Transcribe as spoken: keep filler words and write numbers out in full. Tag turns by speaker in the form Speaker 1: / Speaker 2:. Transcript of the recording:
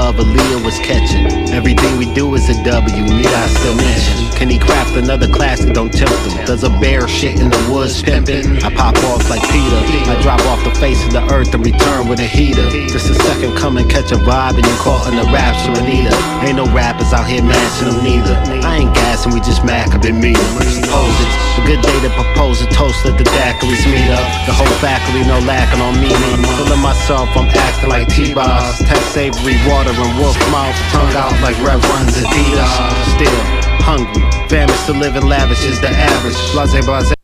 Speaker 1: love Aaliyah was catching. Everything we do is a W, need I still mention? Can he craft another classic, don't tempt him? Does a bear shit in the woods pimpin'? I pop off like Peter, I drop off the face of the earth and return with a heater. Just a second, come and catch a vibe and you caught in the rapture, Anita. Ain't no rappers out here matching them neither. I ain't gassing, we just mac a bit meaner. Suppose it's a good day to propose a toast, let the daiquiris meet up. The whole faculty no lacking on me. Feeling myself, I'm acting like T-Boss. Text savory water and wolf mouth, tongue out like Rev runs Adidas. Still hungry, famished to live in lavish is the average. Blase blase.